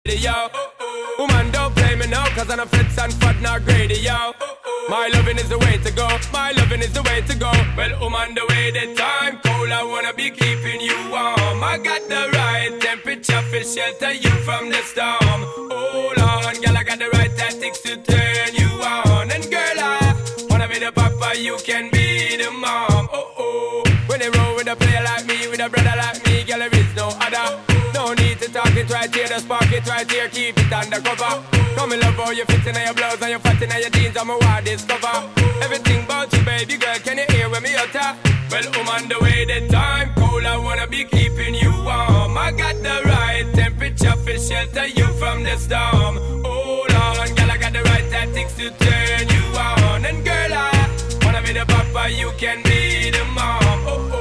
yo. Woman, don't play me now, cause I'm a fits and fat, not greedy, yo. My loving is the way to go, my loving is the way to go. Well, woman, the way the time cold, I wanna be keeping you warm. I got the right temperature for shelter you from the storm. Hold on, girl, I got the right tactics to turn you on. And girl, I wanna be the papa, you can be the mom. Oh, when they roll with a player like me, with a brother like me, girl, there is no other. No need to talk it right here, the spark it right here, keep it undercover. Come in love how you fit in your blouse and you fat in your jeans, I'm a wild discover. Everything about you, baby girl, can you hear when me utter? Well, on the way the time cold, I wanna be keeping you warm. I got the right temperature for shelter you from the storm. Hold on, girl, I got the right tactics to turn you on. And girl, I wanna be the papa, you can be the mom.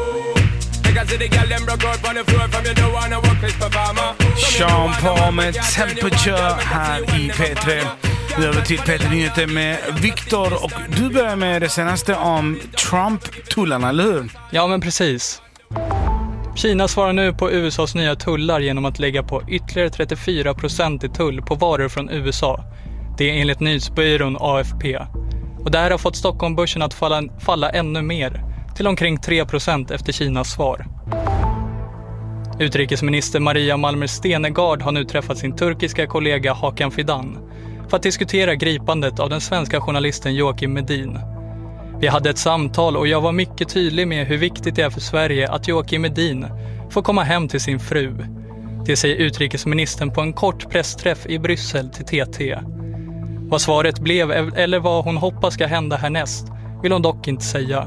Sean Paul med Temperature här i P3. Vi över till P3 Nyheter med Viktor, och du börjar med det senaste om Trump-tullarna, eller hur? Ja, men precis. Kina svarar nu på USAs nya tullar genom att lägga på ytterligare 34% i tull på varor från USA. Det är enligt nyhetsbyrån AFP. Och det här har fått Stockholmbörsen att falla ännu mer, till omkring 3% efter Kinas svar. Utrikesminister Maria Malmer Stenergard har nu träffat sin turkiska kollega Hakan Fidan för att diskutera gripandet av den svenska journalisten Joakim Medin. Vi hade ett samtal och jag var mycket tydlig med hur viktigt det är för Sverige att Joakim Medin får komma hem till sin fru. Det säger utrikesministern på en kort pressträff i Bryssel till TT. Vad svaret blev eller vad hon hoppas ska hända härnäst vill hon dock inte säga.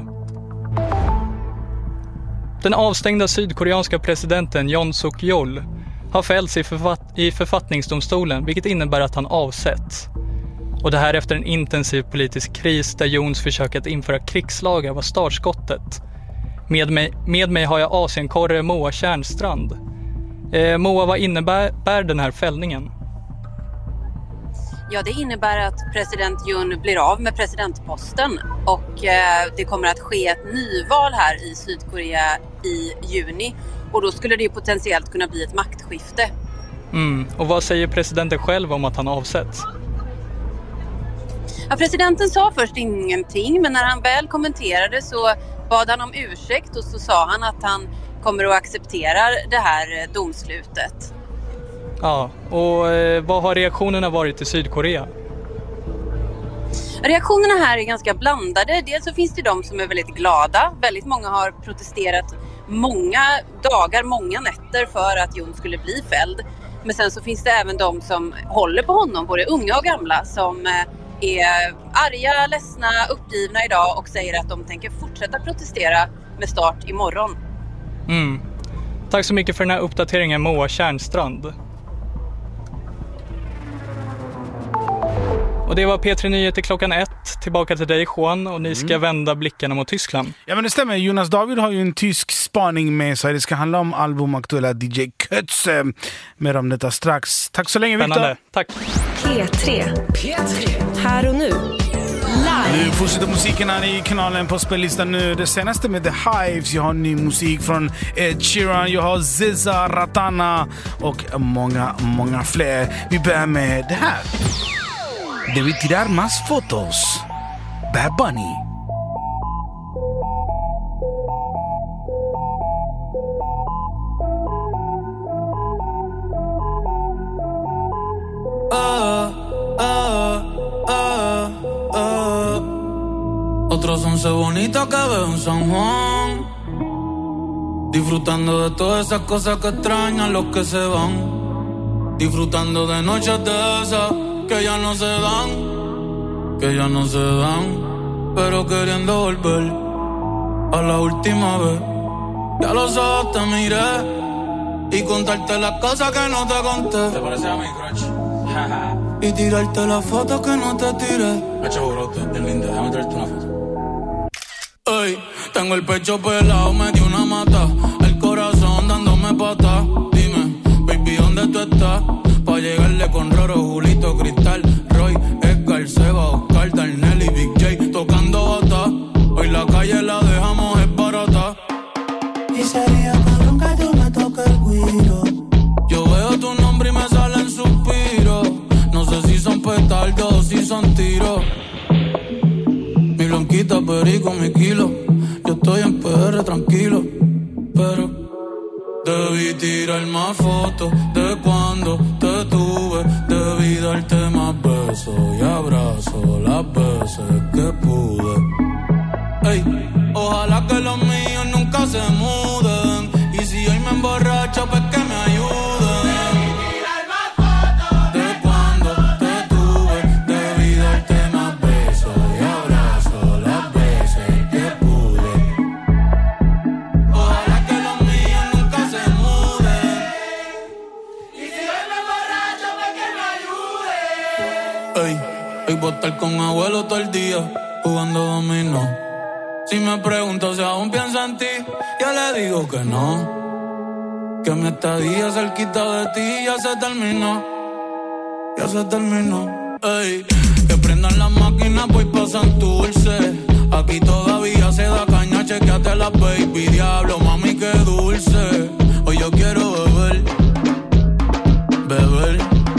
Den avstängda sydkoreanska presidenten Yoon Suk-yeol har fällts i författningsdomstolen, vilket innebär att han avsätts. Och det här efter en intensiv politisk kris där Yoons försök att införa krigslagar var startskottet. Med mig har jag Asienkorre Moa Tjärnstrand. Moa, vad innebär den här fällningen? Ja, det innebär att president Yoon blir av med presidentposten och det kommer att ske ett nyval här i Sydkorea i juni, och då skulle det ju potentiellt kunna bli ett maktskifte. Och vad säger presidenten själv om att han avsätts? Ja, presidenten sa först ingenting, men när han väl kommenterade så bad han om ursäkt och så sa han att han kommer att acceptera det här domslutet. Ja, och vad har reaktionerna varit i Sydkorea? Reaktionerna här är ganska blandade. Dels så finns det de som är väldigt glada. Väldigt många har protesterat många dagar, många nätter för att Yoon skulle bli fälld. Men sen så finns det även de som håller på honom, både unga och gamla, som är arga, ledsna, uppgivna idag och säger att de tänker fortsätta protestera med start imorgon. Tack så mycket för den här uppdateringen, Moa Tjärnstrand. Och det var P3 Nyheter klockan 1. Tillbaka till dig, Juan, och ni ska vända blickarna mot Tyskland. Ja, men det stämmer. Jonas David har ju en tysk spaning med sig. Det ska handla om albumaktuella DJ Kötz. Mer om detta strax. Tack så länge, Victor. Tack. P3. Här och nu. Live. Nu fortsätter musiken här i kanalen på spellistan nu. Det senaste med The Hives. Jag har ny musik från Ed Sheeran. Jag har Ziza, Ratana och många fler. Vi börjar med det här. Debí tirar más fotos. Bad Bunny. Otros 11 bonitas que veo en San Juan, disfrutando de todas esas cosas que extrañan los que se van, disfrutando de noches de esas que ya no se dan, pero queriendo volver a la última vez. Ya los ojos te miré y contarte las cosas que no te conté. ¿Te parece a mi crush? Y tirarte las fotos que no te tiré. Hacho brote, bien linda, déjame tirarte una foto. Ey, tengo el pecho pelado, me dio una mata, el corazón dándome pata. Dime, baby, ¿dónde tú estás? Pa' llegarle con Roro, Julito, Cristal, Roy, Edgar, Seba, Oscar, Darnell y Big J tocando bata. Hoy la calle la dejamos es barata. Y sería cabrón que tú me toques el guiro. Yo veo tu nombre y me salen suspiros. un tiro. Mi blanquita, perico, mi kilo. Yo estoy en PR tranquilo, pero debí tirar más fotos de cuando te tuve. Debí darte más besos y abrazos las veces que pude. Ey, ojalá que los míos nunca se muden. Y si hoy me emborracho, pues que me ayuden. Voy a estar con abuelo todo el día jugando dominó. Si me pregunto si aún pienso en ti, yo le digo que no. Que mi estadía cerquita de ti ya se terminó. Ya se terminó. Ey, que prendan las máquinas, voy pa' Santurce. Aquí todavía se da caña, chequeate la baby. Diablo, mami, qué dulce. Hoy yo quiero beber, beber,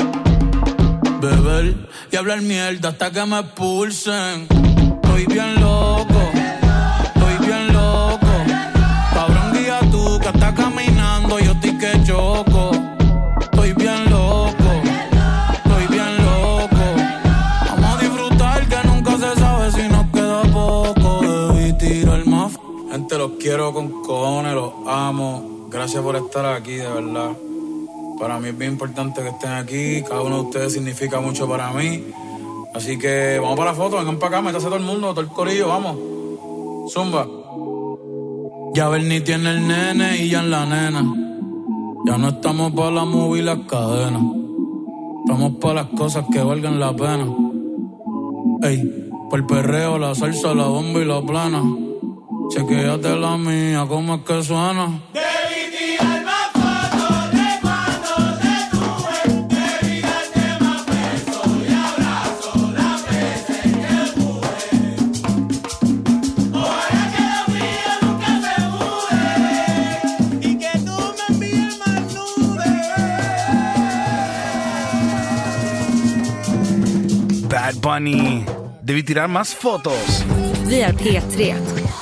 beber y hablar mierda hasta que me expulsen. Estoy bien loco, estoy bien loco. Cabrón, guía tú que estás caminando, yo estoy que choco. Estoy bien loco, estoy bien loco. Vamos a disfrutar que nunca se sabe si nos queda poco. Debí tirar más. Gente, los quiero con cojones, los amo. Gracias por estar aquí, de verdad. Para mí es bien importante que estén aquí. Cada uno de ustedes significa mucho para mí. Así que vamos para la foto, vengan para acá, métase todo el mundo, todo el corillo, vamos. Zumba. Ya Bernie tiene el nene y ya en la nena. Ya no estamos para la movie y las cadenas. Estamos para las cosas que valgan la pena. Ey, por el perreo, la salsa, la bomba y la plana. Chequéate la mía, cómo es que suena. Bad Bunny. Debí tirar más fotos. Vi är P3.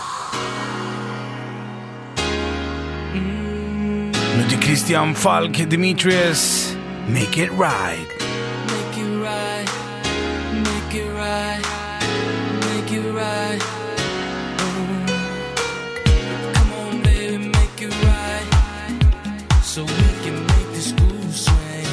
Nu till Christian Falk, Demetrius. Make it right. Make it right. Make it right. Make it right. Come on, baby, make it right. So we can make this groove swing.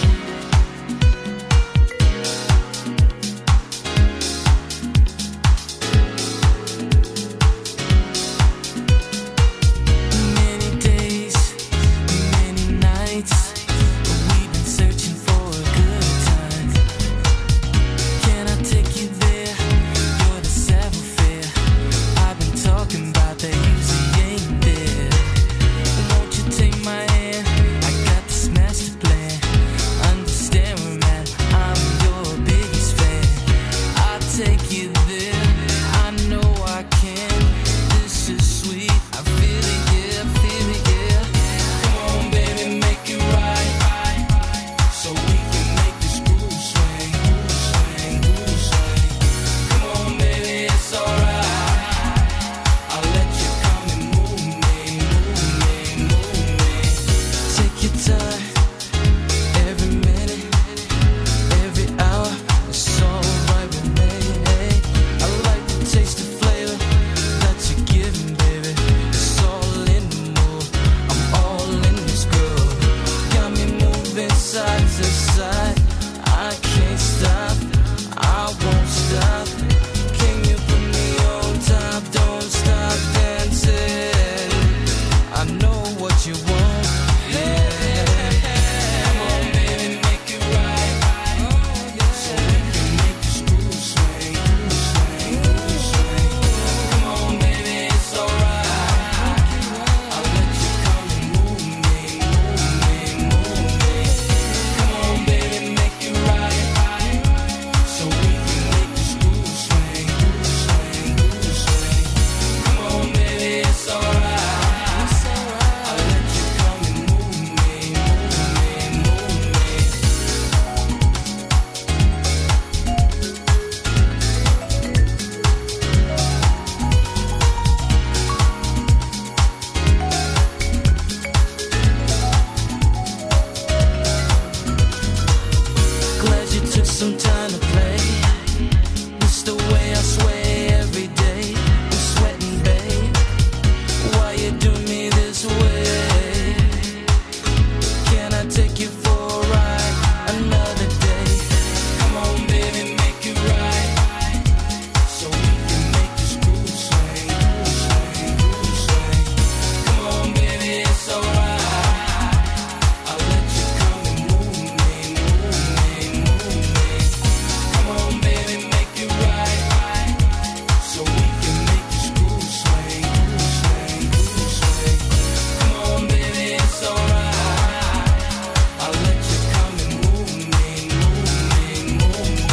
took some time to play. It's the way I sway every day. I'm sweating, babe. Why you do me this way? Can I take you for a ride another day? Come on, baby, make it right. So we can make this groove sway, groove sway, groove sway. Come on, baby, it's alright. I'll let you come and move me, move me, move me. Come on, baby, make it right. So we can make this groove sway, groove sway, groove sway. Come on, baby, it's alright. I'll let you come and move me, move me, move me.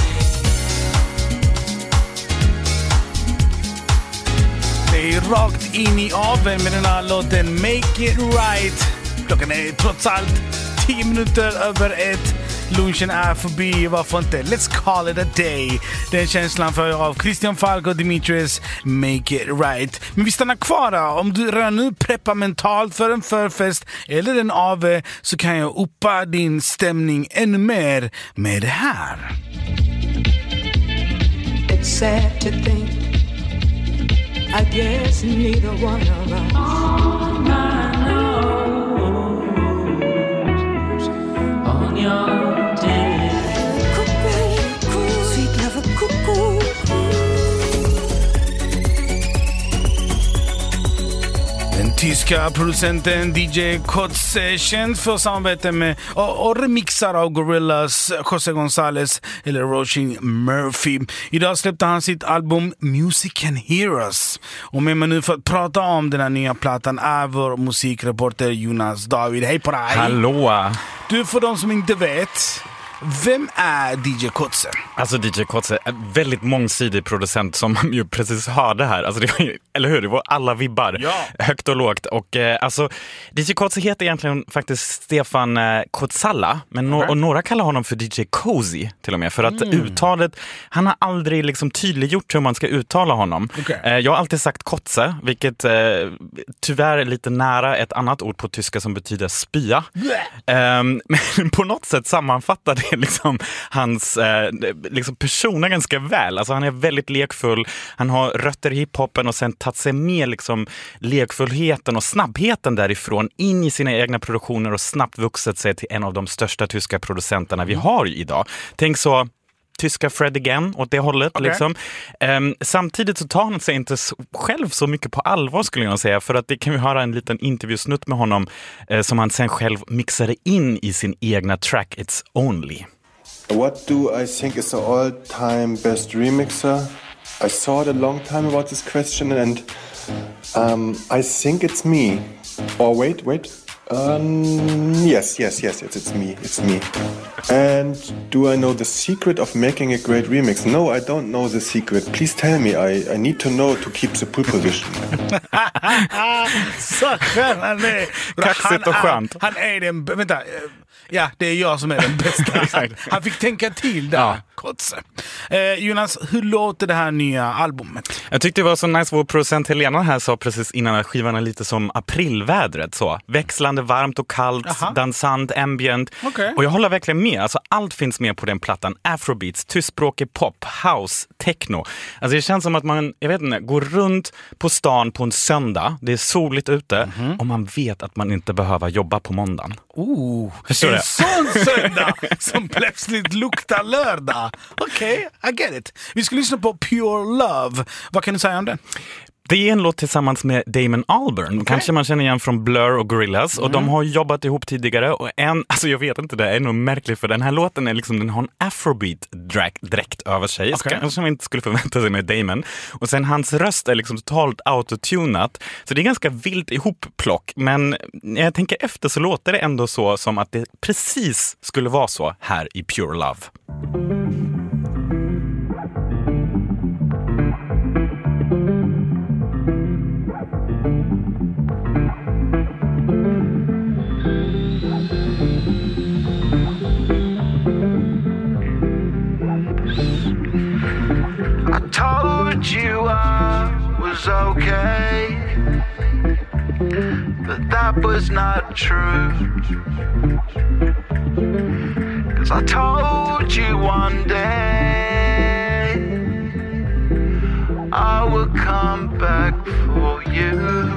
Det är rakt in i aven med den här låten Make It Right. Klockan är trots allt 10 minuter över 1. Lunchen är förbi, varför inte? Let's call it a day. Den känslan för av Christian Falk och Dimitris Make It Right. Men vi stannar kvar då. Om du redan nu preppar mentalt för en förfest eller en ave, så kan jag uppa din stämning ännu mer med det här. It's sad to think, I guess neither one of us on your day. Cuckoo, sweet lover, cuckoo. Den tyska producenten DJ Kotze, känd för samarbete med och remixar av Gorillaz, José González eller Roisin Murphy. Idag släppte han sitt album Music Can Hear Us. Och med mig nu för att prata om den här nya plattan är vår musikreporter Jonas David. Hej på dig! Hallå! Du, för de som inte vet, vem är DJ Kotze? Alltså DJ Kotze är en väldigt mångsidig producent som man ju precis hörde här. Alltså det var, eller hur? Det var alla vibbar. Ja. Högt och lågt. Och alltså DJ Kotze heter egentligen faktiskt Stefan Kotsalla. Men och några kallar honom för DJ Cozy till och med. För att uttalet, han har aldrig liksom tydliggjort hur man ska uttala honom. Okay. Jag har alltid sagt Kotze, vilket tyvärr är lite nära ett annat ord på tyska som betyder spya. Men på något sätt sammanfattar det liksom hans liksom personer ganska väl. Alltså han är väldigt lekfull. Han har rötter i hiphopen och sen tagit sig med liksom lekfullheten och snabbheten därifrån in i sina egna produktioner och snabbt vuxit sig till en av de största tyska producenterna vi har idag. Tänk så tyska Fred Again åt det hållet. Okay. Liksom. Samtidigt så tar han sig inte själv så mycket på allvar, skulle jag säga. För att det kan vi höra en liten intervjusnutt med honom som han sen själv mixade in i sin egna track It's Only. What do I think is the all-time best remixer? I thought a long time about this question and I think it's me. Oh, wait. Yes, it's me. And do I know the secret of making a great remix? No, I don't know the secret. Please tell me. I need to know to keep the pole position. Så skön han är. Kaxigt och skönt. Han är den... Vänta. Ja, det är jag som är den bästa. Han fick tänka till där. Ja. Kotze. Jonas, hur låter det här nya albumet? Jag tyckte det var så nice. Vår producent Helena här sa precis innan att skivan är lite som aprilvädret. Så. Växlande, varmt och kallt, dansant, ambient. Okay. Och jag håller verkligen med. Alltså, allt finns med på den plattan. Afrobeats, tyskspråkig pop, house, techno. Alltså, det känns som att man, jag vet inte, går runt på stan på en söndag. Det är soligt ute och man vet att man inte behöver jobba på måndagen. Förstår en sån söndag som plötsligt luktar lördag. Okej, I get it. Vi ska lyssna på Pure Love. Vad kan du säga om den? Det är en låt tillsammans med Damon Albarn. Kanske man känner igen från Blur och Gorillaz. Och de har jobbat ihop tidigare. Och alltså jag vet inte, det är nog märkligt. För den här låten är liksom, den har en afrobeat-dräkt över sig. Kanske man inte skulle förvänta sig med Damon. Och sen hans röst är liksom totalt autotunat. Så det är ganska vilt ihopplock. Men jag tänker efter så låter det ändå så som att det precis skulle vara så här i Pure Love. Told you I was okay, but that was not true. 'Cause I told you one day I will come back for you.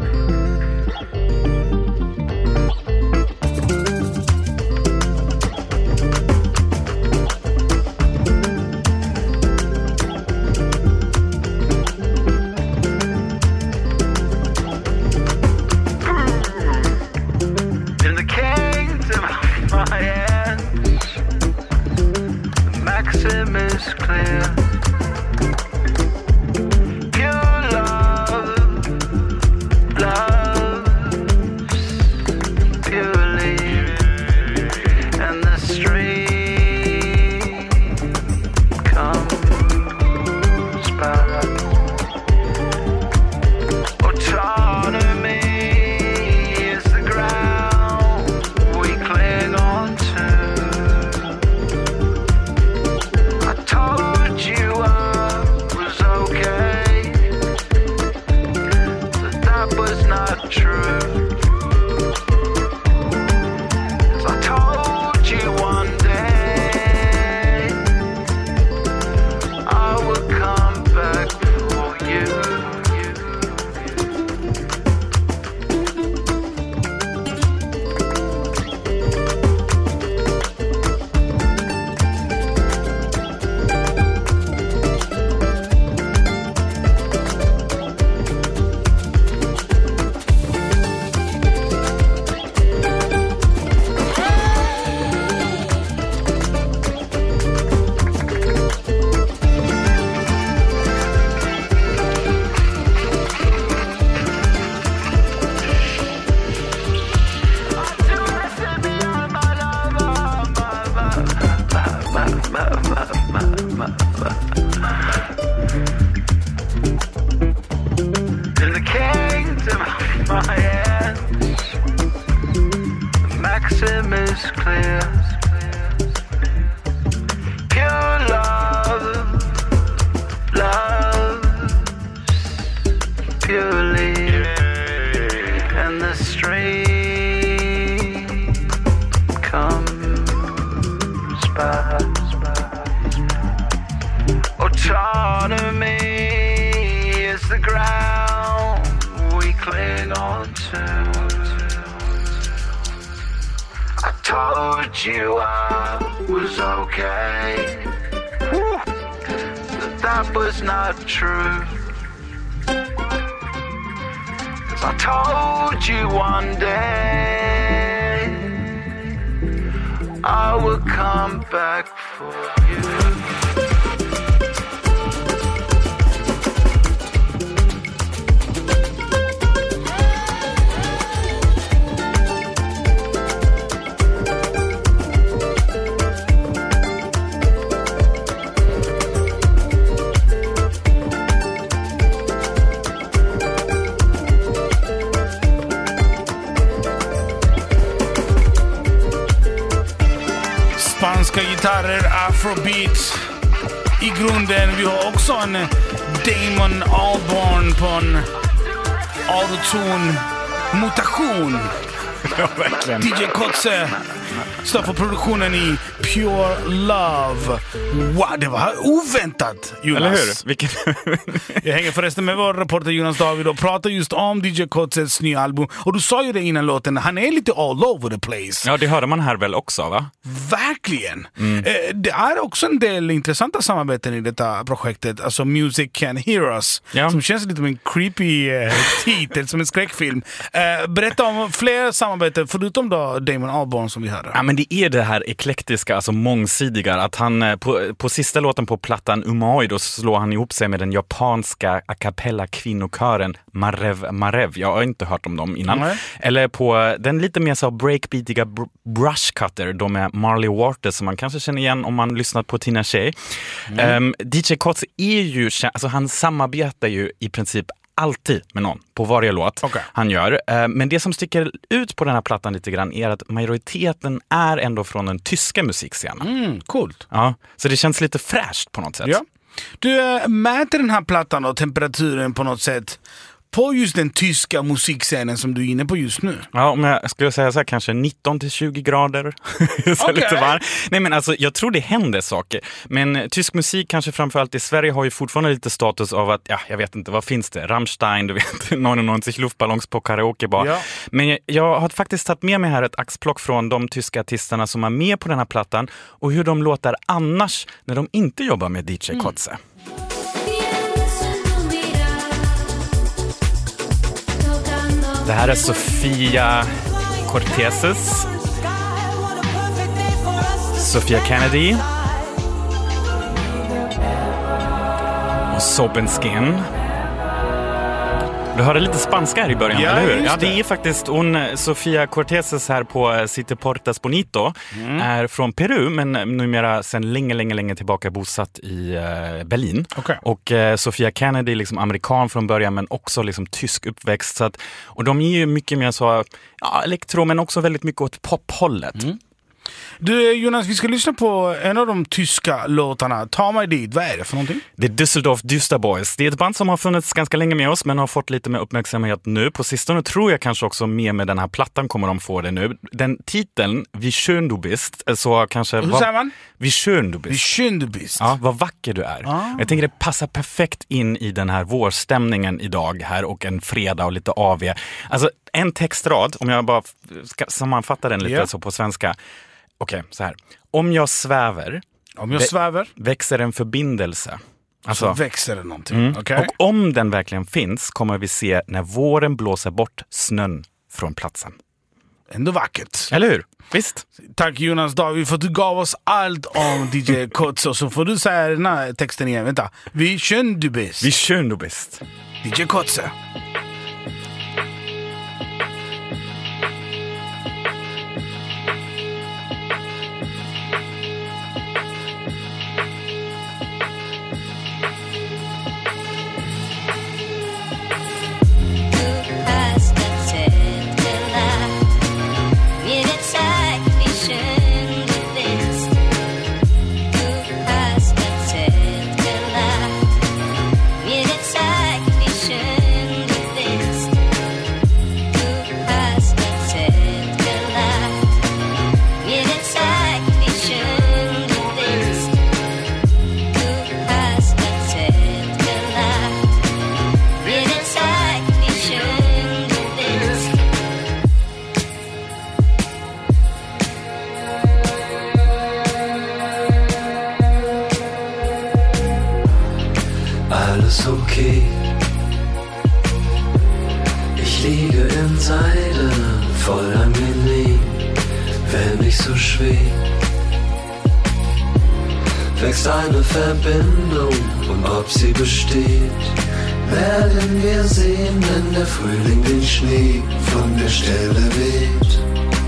In the kingdom of my hands, the maxim is clear. Pure love, loves purely, and the stream comes back. Autonomy is the ground we cling on to. I told you I was okay, but that was not true. 'Cause I told you one day I would come back for you. In the kingdom of my hands, the maxim is clear. Pure love, loves purely, and the stream comes back. Autonomy is the ground we cling on to. I told you I was okay, but that was not true. 'Cause I told you one day I will come back for you. Spanska gitarrer, afrobeat i grunden. Vi har också en Damon Albarn på en autotune-mutation. Ja, verkligen. DJ Kotze står för produktionen i Pure Love. Wow, det var oväntat, Jonas. Eller hur? Vilken... Jag hänger förresten med vår reporter Jonas David och pratar just om DJ Kotzes nya album. Och du sa ju det innan låten, han är lite all over the place. Ja, det hörde man här väl också, va? Verkligen. Det är också en del intressanta samarbeten i detta projektet. Alltså Music Can Hear Us. Ja. Som känns lite som en creepy titel, som en skräckfilm. Berätta om fler samarbeten, förutom då Damon Albarn som vi hörde. Ja, men det är det här eklektiska, alltså mångsidiga. Att han på sista låten på plattan Umoi, då slår han ihop sig med den japanska a cappella kvinnokören Marev Marev. Jag har inte hört om dem innan. Mm. Eller på den lite mer så breakbeatiga Brush Cutter, de är Marley Waters, som man kanske känner igen om man lyssnat på Tina Shea. DJ Kotze är ju, alltså han samarbetar ju i princip alltid med någon på varje låt han gör. Men det som sticker ut på den här plattan lite grann är att majoriteten är ändå från den tyska musikscenen. Coolt. Ja, så det känns lite fräscht på något sätt. Ja. Du mäter den här plattan och temperaturen på något sätt på just den tyska musikscenen som du är inne på just nu? Ja, om jag skulle säga så här, kanske 19-20 grader. Så lite varmt. Nej, men alltså, jag tror det händer saker. Men tysk musik, kanske framförallt i Sverige, har ju fortfarande lite status av att, ja, jag vet inte, vad finns det? Rammstein, du vet, 99 luftballongs på karaokebar. Ja. Men jag har faktiskt tagit med mig här ett axplock från de tyska artisterna som är med på den här plattan och hur de låter annars när de inte jobbar med DJ Kotze. Det här är Sofia Corteses, Sophia Kennedy och Soap and Skin. Du hörde lite spanska här i början, eller hur? Ja, det är faktiskt Sofia Corteses här på City Portas Bonito. Är från Peru, men numera sedan länge tillbaka bosatt i Berlin. Okay. Och Sophia Kennedy är liksom amerikan från början, men också liksom tysk uppväxt. Så att, och de är ju mycket mer så, ja, elektro, men också väldigt mycket åt pophållet. Du Jonas, vi ska lyssna på en av de tyska låtarna. Ta mig dit, vad är det för någonting? Det är Düsseldorf Düsterboys. Det är ett band som har funnits ganska länge med oss, men har fått lite mer uppmärksamhet nu. På sistone tror jag kanske också med den här plattan kommer de få det nu. Den titeln, Wie schön du bist, så kanske... Hur säger man? Wie schön du bist. Wie schön du bist. Ja, vad vacker du är. Jag tänker det passar perfekt in i den här vårstämningen idag här och en fredag och lite AV. Alltså en textrad, om jag bara ska sammanfatta den lite så på svenska. Okej, så här. Om jag svävar växer en förbindelse. Alltså så växer det någonting. Okay. Och om den verkligen finns kommer vi se när våren blåser bort snön från platsen. Ändå vackert. Eller hur? Visst. Tack Jonas David för att du gav oss allt om DJ Kotze. Så får du säga den här texten igen. Vänta. Wie schön du bist. Wie schön du bist. DJ Kotze. Alles okay. Ich liege in Seide, voll angenehm, wenn ich so schweb. Wächst eine Verbindung und ob sie besteht, werden wir sehen, wenn der Frühling den Schnee von der Stelle weht.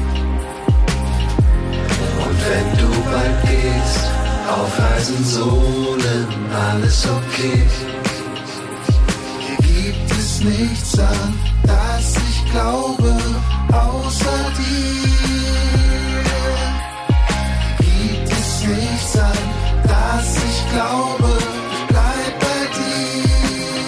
Und wenn du bald gehst, auf heißen Sohlen, alles okay. Hier gibt es nichts an, das ich glaube, außer dir. Hier gibt es nichts an, das ich glaube, ich bleib bei dir.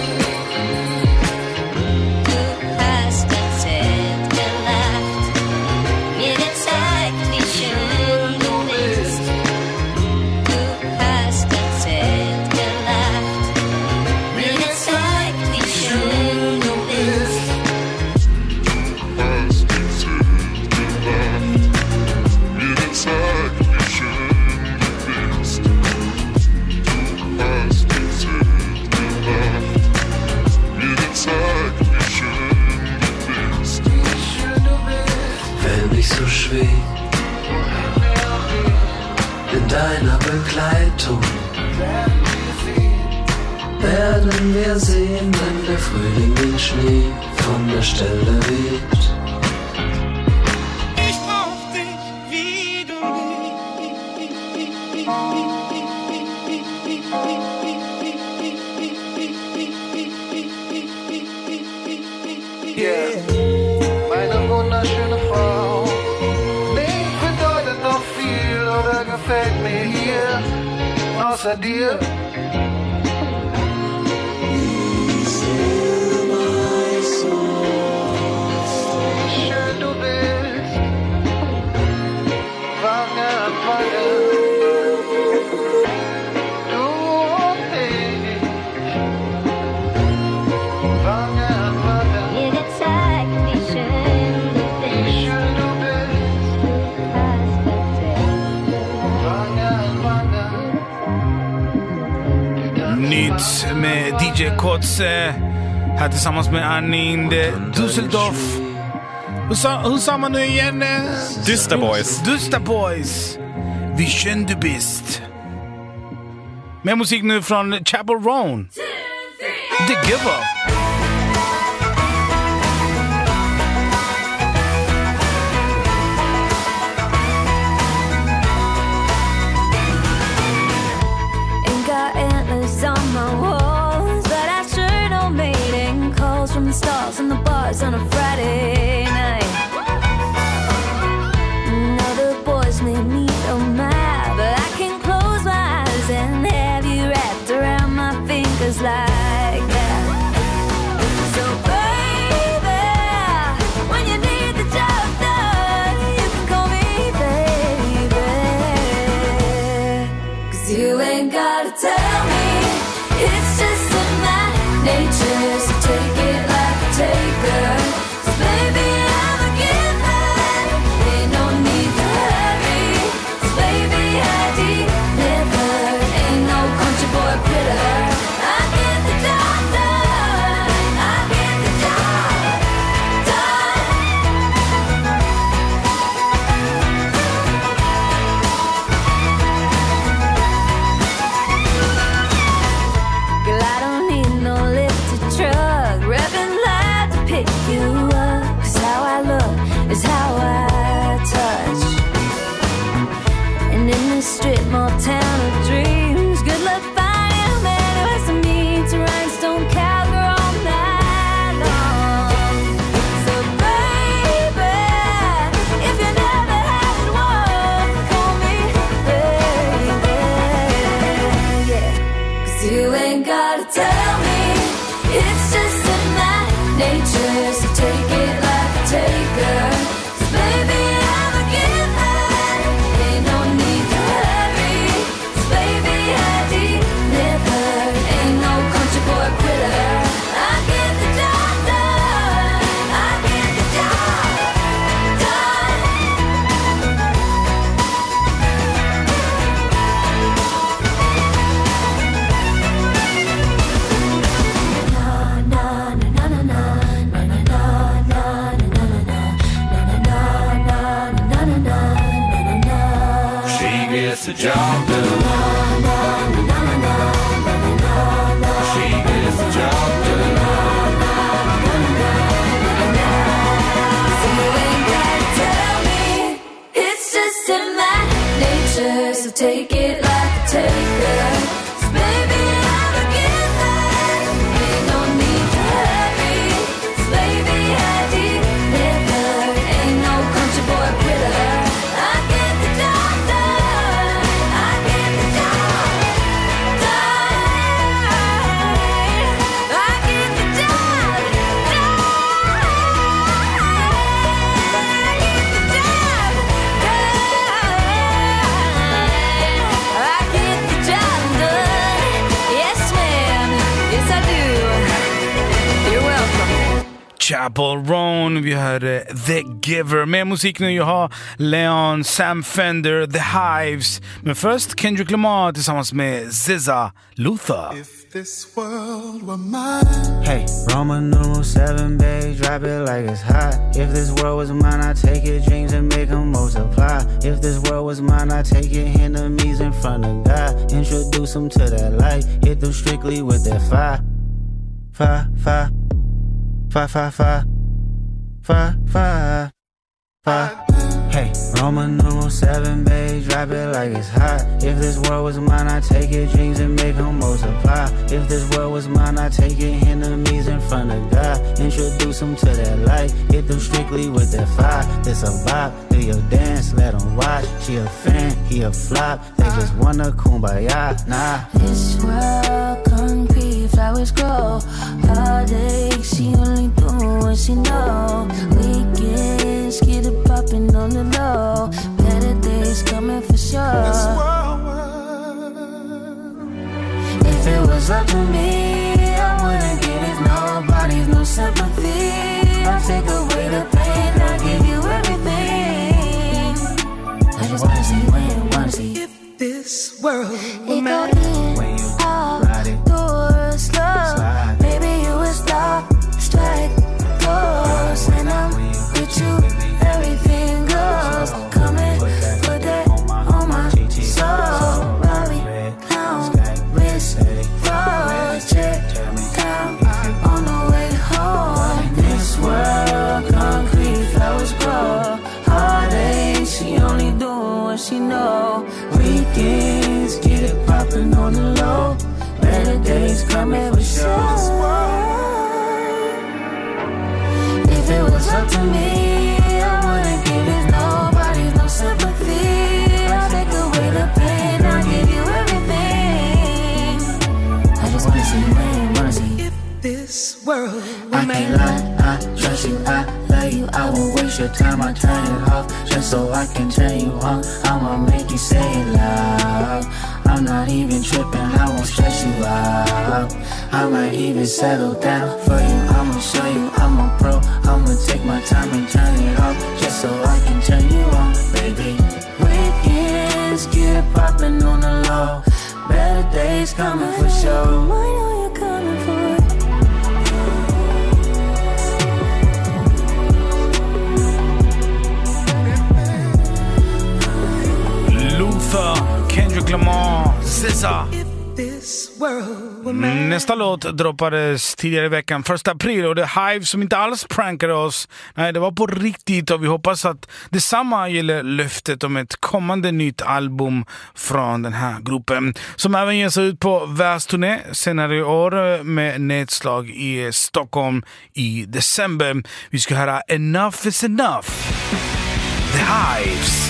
Du hast erzählt, gelacht, mir gezeigt, wie schön du bist. Du hast erzählt, gelacht, mir gezeigt, wie schön du bist. Du hast erzählt, gelacht, mir gezeigt, wie schön du bist. Du hast erzählt, gelacht, mir gezeigt, wie schön du bist. Wenn ich so schweb in deiner Begleitung, werden wir sehen, wenn der Frühling den Schnee von der Stelle weht. Ich brauch dich, wie du Yeah, meine wunderschöne Frau, dich bedeutet noch viel oder gefällt mir hier außer dir. Diese Nytt med DJ Kotze här tillsammans med Arnin Düsseldorf. Hur sa man nu igen? Dysta Boys. Dysta Boys. Vi kände bäst. Med musik nu från Chappell Roan. The Giver. On my walls, but I sure don't mating calls from the stars and the bars on a Friday night. Other boys may need a map, but I can close my eyes and have you wrapped around my fingers like that. So baby, when you need the job done, you can call me baby. 'Cause you ain't gotta tell me. It's just in my nature, so take it like a taker. So baby, I'm a giver. Ain't no need to hurry. So baby, I deliver. Ain't no country boy critter. I get the job done. I get the job done. Girl, I don't need no lifted truck, revving loud to pick you up. 'Cause how I look is how I touch. And in this strip mall town of dreams, good luck finding a man who has to meet to rhinestone cowgirl all night long. So baby, if you never had one, call me baby. Yeah. 'Cause you ain't gotta tell me. It's just in my nature, so take it like a taker. 'Cause baby, I'm a giver. Ain't no need to hurry. 'Cause baby, I deliver. Ain't no country boy critter. I get the job done. I get the job done. She gets the job done. She gets the job done. So you ain't gotta tell me. It's just in my nature, so take it like a taker. 'Cause baby, I'm a giver. Ain't no need to hurry. 'Cause baby, I deliver. Ain't no country boy critter. I get the job done. I get the job done. I get the job Chappell Roan, vi hörde The Giver. Med musik nu, jag har Leon, Sam Fender, The Hives. Men först Kendrick Lamar tillsammans med SZA, Luther. This world were mine. Hey, Roman numeral 7, babe, drop it like it's hot. If this world was mine, I'd take your dreams and make them multiply. If this world was mine, I'd take your enemies in front of God. Introduce them to that light, hit them strictly with that fire. Fire, fire, fire, fire, fire, fire, fire, fire. Hey, Roman numeral 7, babe, drop it like it's hot. If this world was mine, I'd take your dreams and make them multiply. If this world was mine, I'd take your enemies in front of God. Introduce them to that light, hit them strictly with that fire. This a bop, do your dance, let them watch. She a fan, he a flop, they just wanna kumbaya, nah. This world concrete, flowers grow. Heartache, she only do what she know. Weekends, get it poppin' on the low. Better days coming for sure. If it was up to me, I wouldn't give it nobody's no sympathy. I'll take away the pain, I'll give you everything. I just wanna see when, wanna see. This this world, it go in, out, door, slow. Baby, you will stop, strike, goes. When I'm with you, everything goes. Come and put that on my soul. Robbie, clown, wrist, rose, check, down, on the way home. This world, concrete, flowers grow. Heartache, she only doing what she know. Weekends, get it poppin' on the low. Better days coming for sure. If it was up to me, I wouldn't give it nobody's no sympathy. I'll take away the pain, I'll give you everything. I just wanna see you win, wanna see if this world I can't lie, I trust you, I love you. I won't waste your time, I turn it off just so I can turn you on. I'ma make you say it loud. I'm not even tripping, I won't stress you out. I might even settle down for you. I'ma show you I'm a pro. I'ma take my time and turn it off just so I can turn you on, baby. Weekends, get it poppin' on the low. Better days coming for sure. I know you're coming for it. Luther, Kendrick Lamar, SZA. this world were Nästa låt droppades tidigare i veckan, 1 april, och det är Hive som inte alls prankade oss. Nej, det var på riktigt, och vi hoppas att detsamma gäller löftet om ett kommande nytt album från den här gruppen, som även ger sig ut på världsturné senare i år med nedslag i Stockholm i december. Vi ska höra Enough is Enough, The Hives.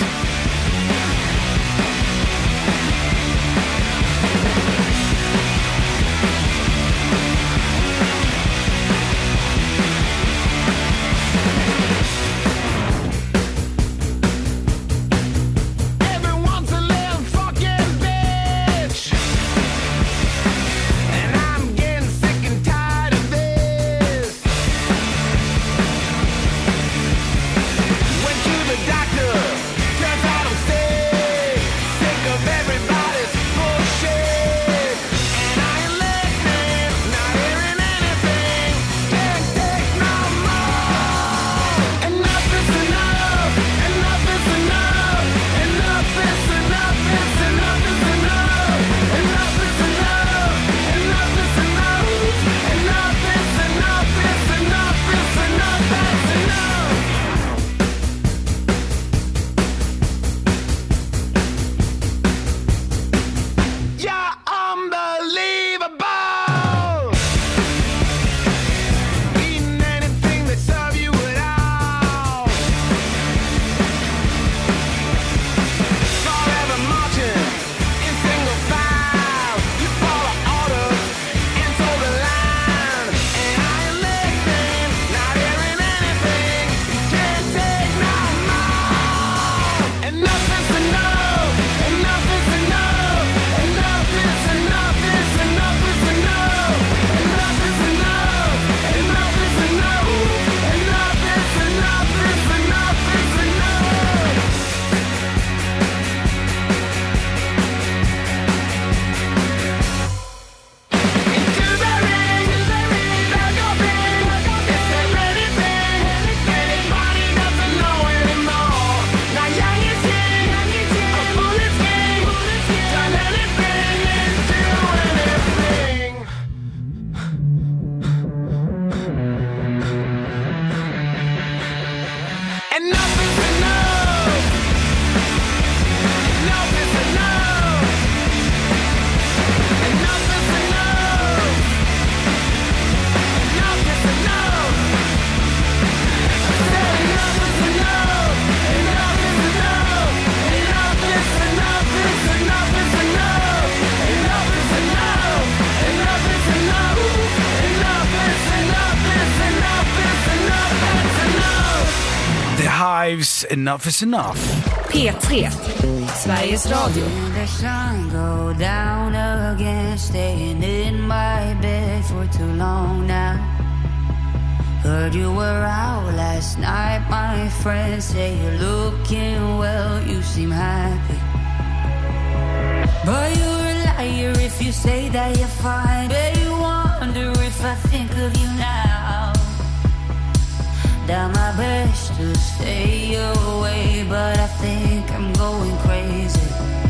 Enough is enough. P3, Sveriges Radio. The sun go down again, staying in my bed for too long now. Heard you were out last night, my friends say you're looking well, you seem happy. But you're a liar if you say that you're fine. Bet you wonder if I think of you now. Down my best to stay away, but I think I'm going crazy.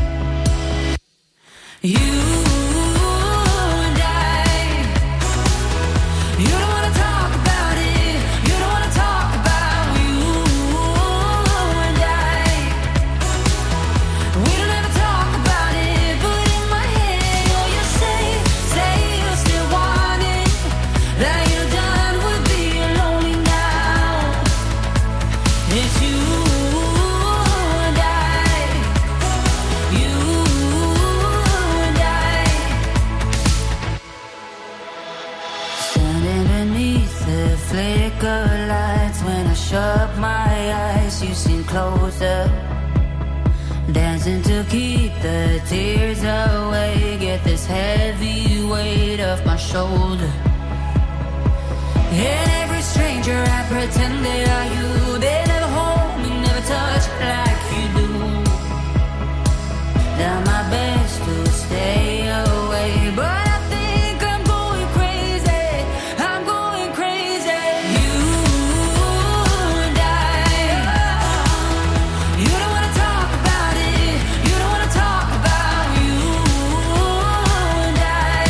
You and I, you don't wanna talk about it. You don't wanna talk about you and I. We don't ever talk about it, but in my head, oh, you say you still want it. That you're done with being lonely now. It's you and I, you and I. Standing beneath the flicker lights, when I shut my eyes, you seem closer. Dancing to keep the tears away, get this heavy weight off my shoulder. And every stranger I pretend they are you. They never hold me, never touch like you do. Down my best to stay away, but I think I'm going crazy. I'm going crazy. You and I, you don't wanna talk about it. You don't wanna talk about you and I.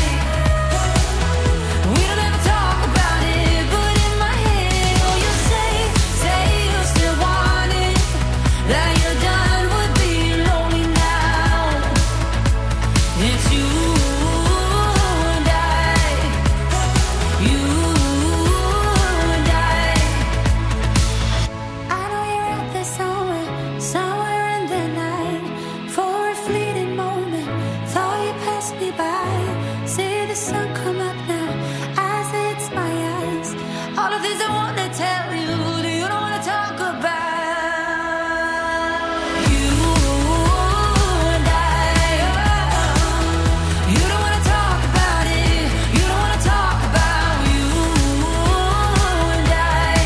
We don't ever talk about it, but in my head, oh, you say you still want it. That you're done with being lonely now. It's you and I, you and I. I know you're out there somewhere in the night. For a fleeting moment, thought you passed me by. See the sun come up now, as it's my eyes. All of this I wanna tell you, that you don't wanna talk about. You and I, you don't wanna talk about it. You don't wanna talk about you and I.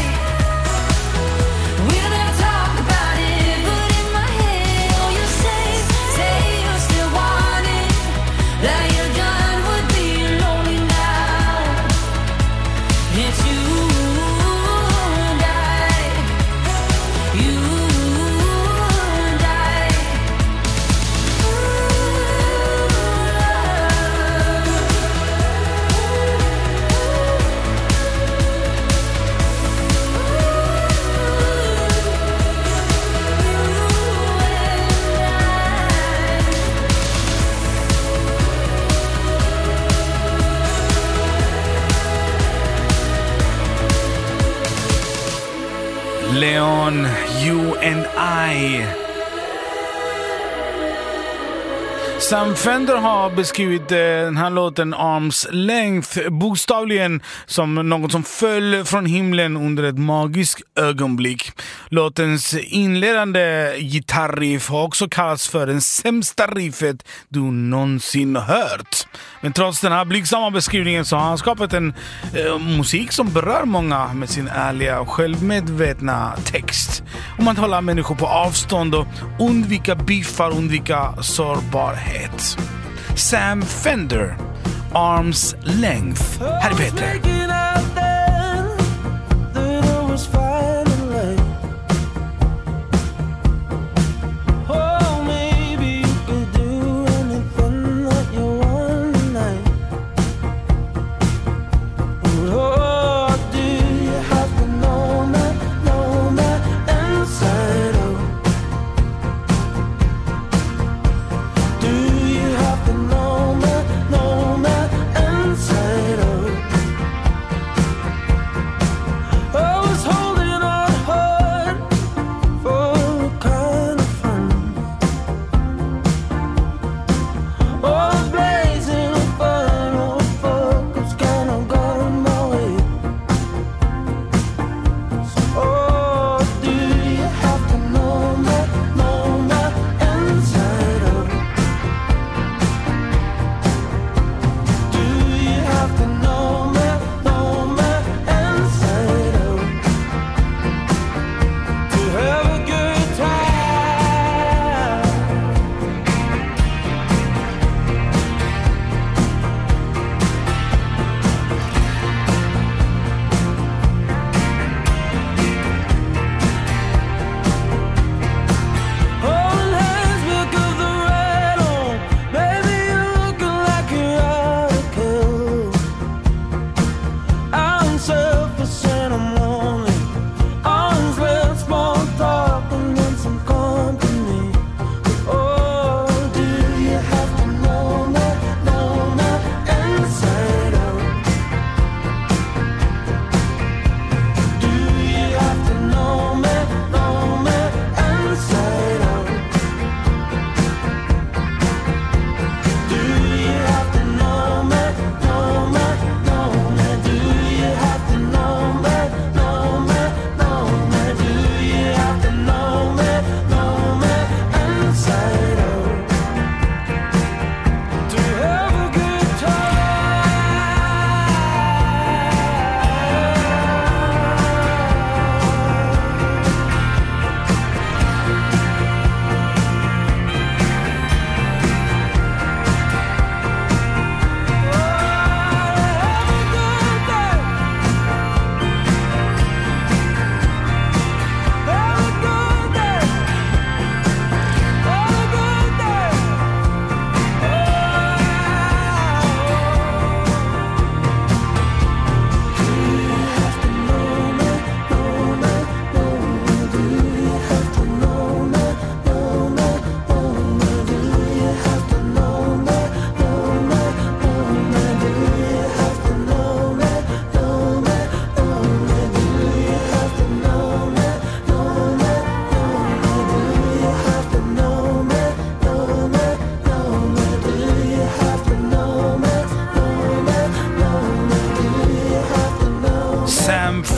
We don't ever talk about it, but in my head, oh, you say you still want it. That you're done with being lonely now. It's you and I, you and I. Leon, You and I. Sam Fender har beskrivit den här låten Arms Length bokstavligen som något som föll från himlen under ett magiskt ögonblick. Låtens inledande gitarriff har också kallats för den sämsta riffet du någonsin hört. Men trots den här blygsamma beskrivningen så har han skapat en musik som berör många med sin ärliga och självmedvetna text. Om man håller människor på avstånd och undvika biffar, undvika sårbarhet. Sam Fender, Arms Length. Här är Peter.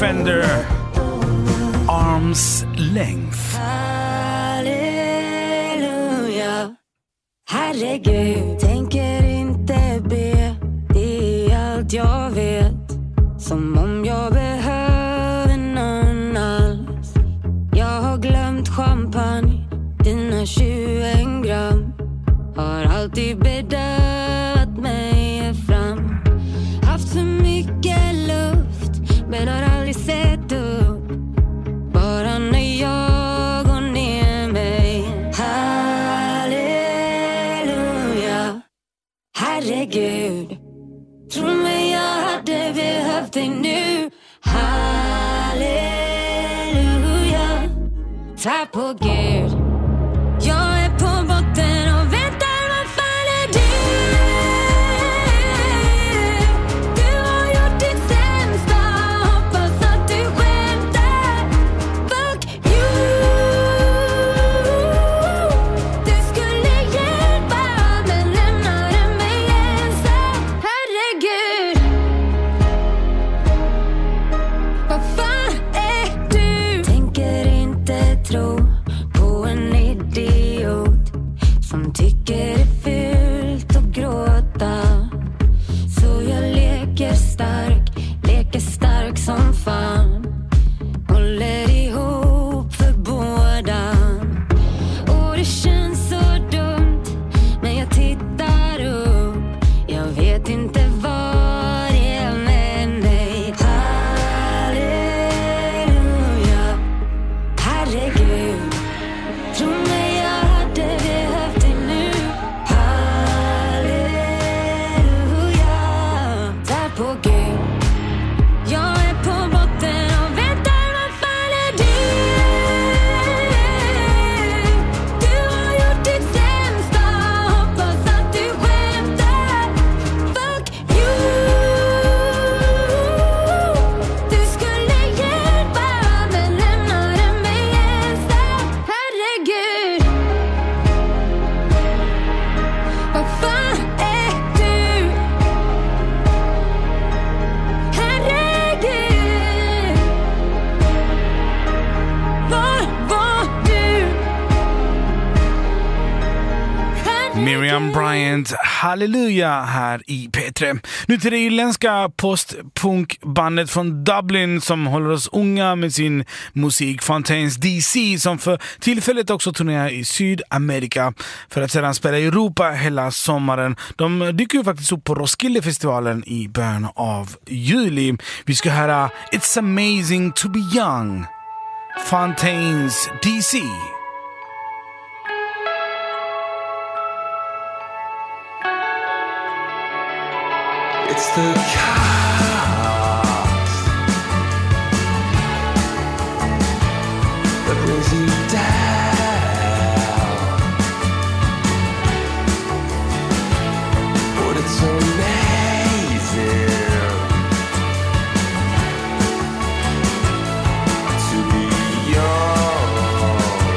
Fender, Arms Length. Halleluja. Herregud, tänker inte be. Det är allt jag vet. Som om jag behöver någon alls. Jag har glömt champagne. Dina 21 gram har alltid bedövat mig fram. Haft för mycket luft, men har aldrig sett upp. Bara när jag går ner mig. Halleluja. Herregud, tror mig jag hade behövt dig nu. Halleluja. Tack på Gud. Jag är på botten och väntar, vad fan är du? Du har gjort ditt sämsta, hoppas att du skämtar. Fuck you. Du skulle hjälpa, men lämnade mig ensam. Herregud, vad fan är du? Tänker inte tro på en idiot som tycker det är fult att gråta. Så jag leker stark som fan. Håller ihop för båda. Och det känns så dumt, men jag tittar upp. Jag vet inte vad det är med mig. Halleluja. Herregud, tror mig jag hade behövt dig nu. Halleluja. Tack på Gud. Jag är på botten och väntar, vad fan är du? Du har gjort ditt sämsta, hoppas att du skämtar. Fuck you. Du skulle hjälpa, men lämnade mig ensam. Herregud, vad fan är du? Herregud, var var du? Miriam Bryant, Halleluja här i P3. Nu till det irländska postpunkbandet från Dublin som håller oss unga med sin musik, Fontaines DC, som för tillfället också turnerar i Sydamerika för att sedan spela i Europa hela sommaren. De dyker ju faktiskt upp på Roskildefestivalen i början av juli. Vi ska höra It's Amazing to be Young, Fontaines DC. It's the chaos that brings you down. But it's amazing to be young.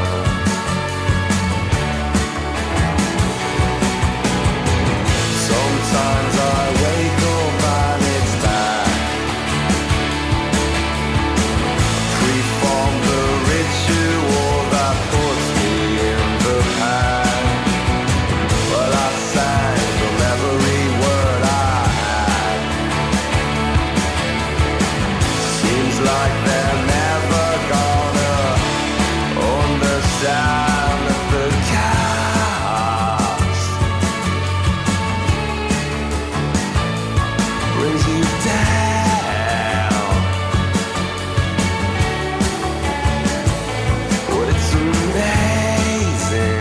Sometimes I wake up and it's back. Free from the ritual that puts me in the pack. But I sang from every word I had. Seems like they're never gonna understand that the chaos brings you down. But it's amazing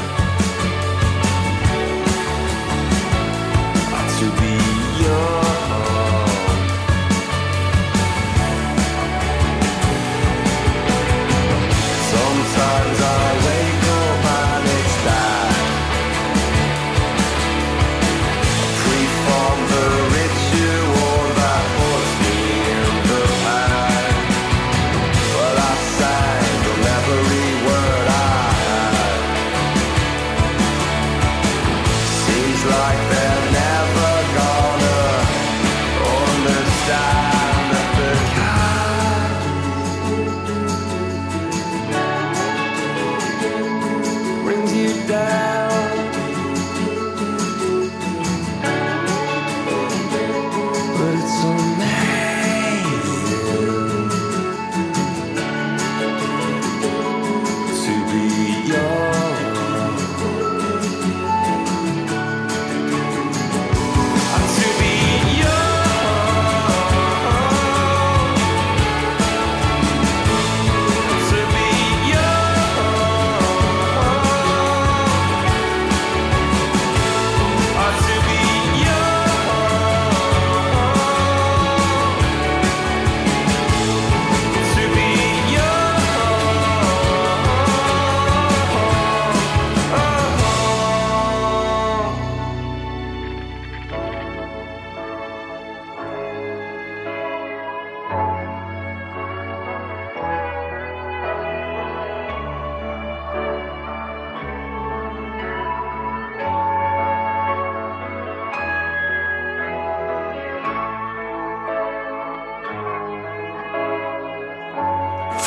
to be young. Sometimes I wake up and it's dark. Free from the ritual that puts me in the pack. But I sang from every word I had. Seems like they're never gonna understand that the chaos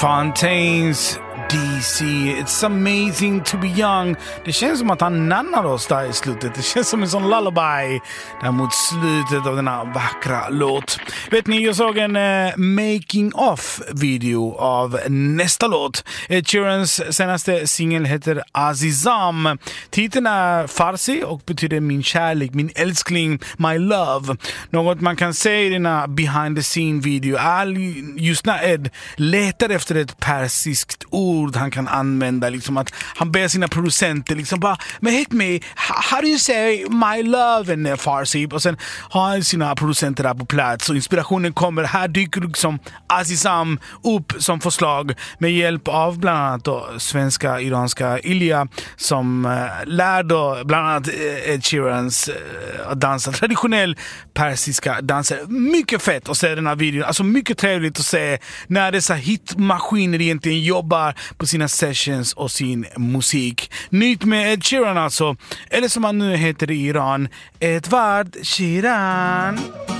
Fontaines DC, it's amazing to be young. Det känns som att han nannar oss där i slutet. Det känns som en sån lullaby där mot slutet av denna vackra låt. Vet ni, jag såg en making of video av nästa låt. Ed Sheerans senaste singel heter Azizam. Titeln är farsi och betyder min kärlek, min älskling, my love. Något man kan se i denna behind the scene video är just när Ed letar efter ett persiskt ord han kan använda, liksom att han ber sina producenter liksom bara, men hit me, how do you say my love in farsi? Och sen har han sina producenter där på plats och inspirationen kommer, här dyker liksom Azizam upp som förslag med hjälp av bland annat då svenska iranska Ilja som lär då bland annat Ed Sheerans dansa, traditionell persiska danser. Mycket fett att se den här videon, alltså mycket trevligt att se när dessa hitmaskiner egentligen jobbar på sina sessions och sin musik. Nytt med Ed Sheeran alltså, eller som han nu heter i Iran, Edward Sheeran.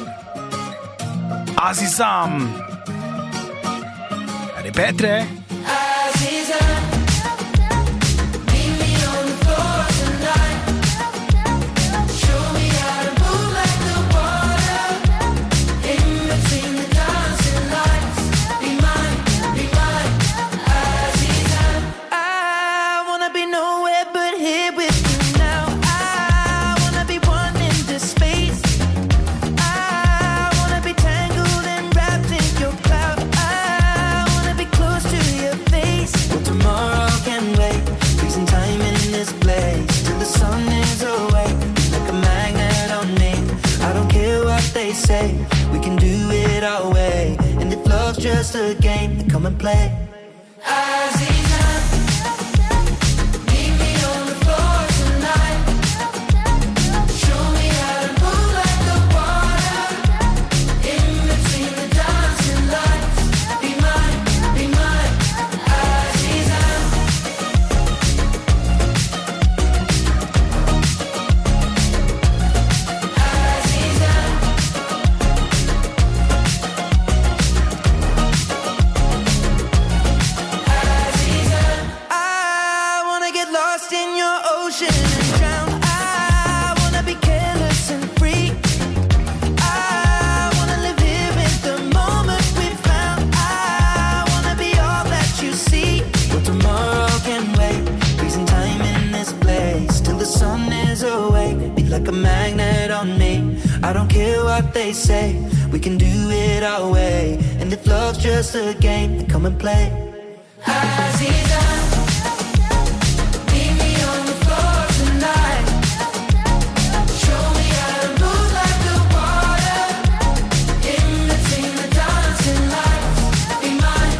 Azizam. Är det bättre? We can do it our way, and if love's just a game, then come and play. Azizam, meet me on the floor tonight. Show me how to move like the water in between the dancing lights. Be mine, Azizam. Like a magnet on me. I don't care what they say. We can do it our way. And if love's just a game, then come and play. Azizam, meet me on the floor tonight. Show me how to move like the water in between the dancing lights. Be mine,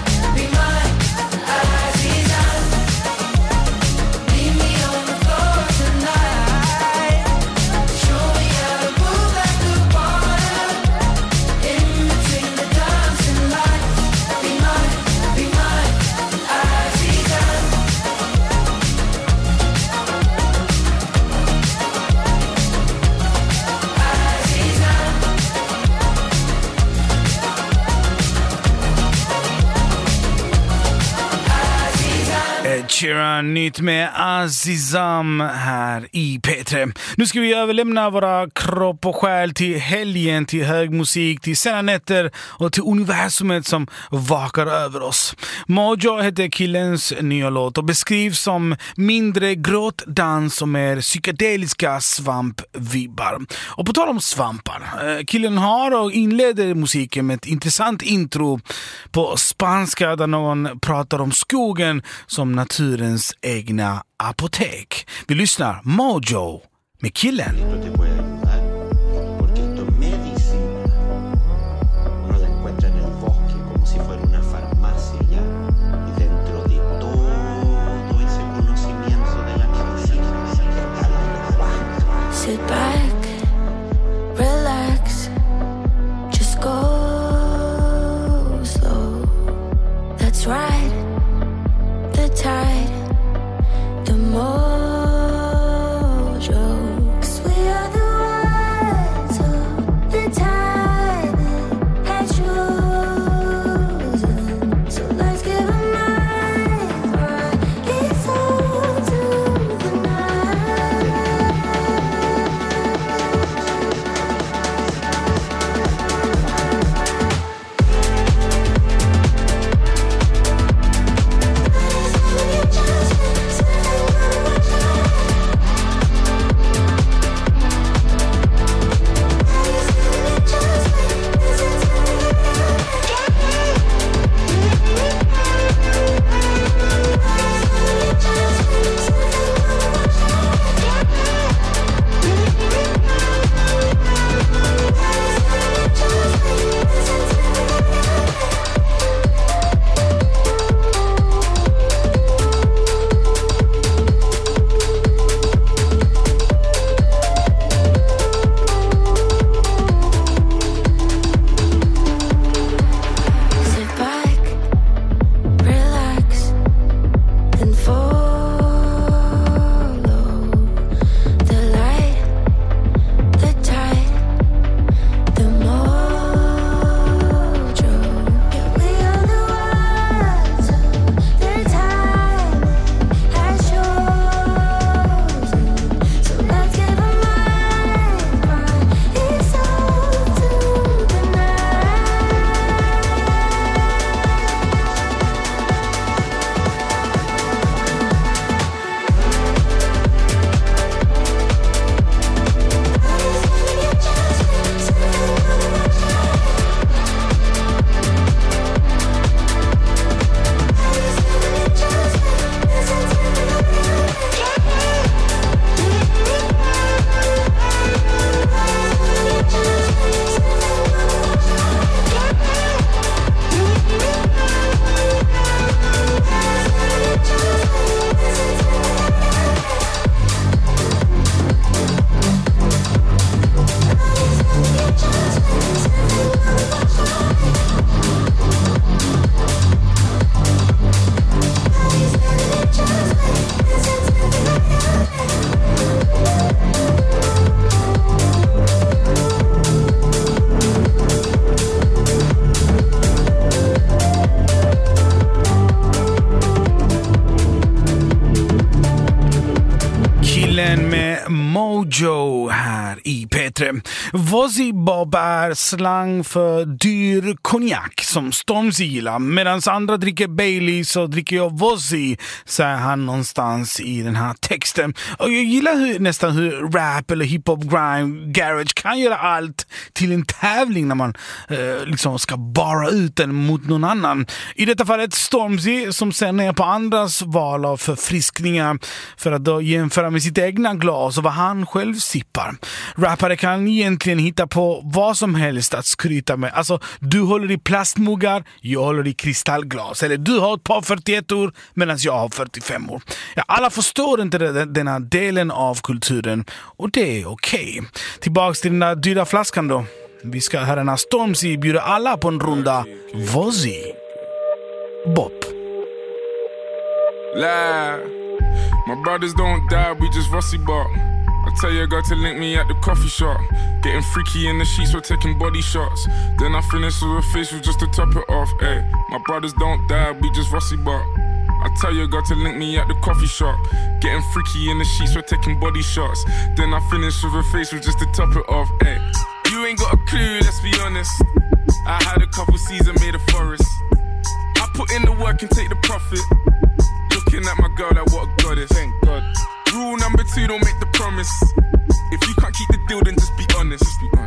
Azizam. Meet me on the floor tonight. Show me how to move like the water in between the dancing lights. Be mine, Azizam. Ed Sheeran, nytt med Azizam här i P3. Nu ska vi överlämna våra kropp och själ till helgen, till hög musik, till sena nätter och till universumet som vakar över oss. Mojo heter killens nya låt och beskrivs som mindre gråtdans och mer psykedeliska svampvibbar. Och på tal om svampar, killen har och inleder musiken med ett intressant intro på spanska där någon pratar om skogen som naturens egna apotek. Vi lyssnar Mojo med killen. Sit back, relax, just go slow. That's right, the tide, the mojo. 'Cause we are the i P3. Vossi Bob är slang för dyr konjak som Stormzy gillar. Medan andra dricker Bailey så dricker jag Vossi, säger han någonstans i den här texten. Och jag gillar nästan hur rap eller hiphop, grime, garage kan göra allt till en tävling när man liksom ska bara ut den mot någon annan. I detta fallet Stormzy som sen är på andras val av förfriskningar för att då jämföra med sitt egna glas och vad han själv sippar. Rappare kan egentligen hitta på vad som helst att skryta med. Alltså, du håller i plastmuggar, jag håller i kristallglas. Eller du har ett par 41-år medan jag har 45 år. Ja, alla förstår inte denna delen av kulturen och det är okej. Tillbaks till den där dyra flaskan då. Vi ska höra när Stormzy bjuder alla på en runda Vossi Bob. My brothers don't die, we just Vossi Bob. I tell your girl to link me at the coffee shop. Getting freaky in the sheets, we're taking body shots. Then I finish with a facial just to top it off. Ay, my brothers don't die, we just Vossi Bob. I tell your girl to link me at the coffee shop. Getting freaky in the sheets, we're taking body shots. Then I finish with a facial just to top it off. Ay, you ain't got a clue, let's be honest. I had a couple seasons made a forest. I put in the work and take the profit. Looking at my girl like what a goddess. Thank God. Rule number 2, don't make the promise. If you can't keep the deal, then just be honest.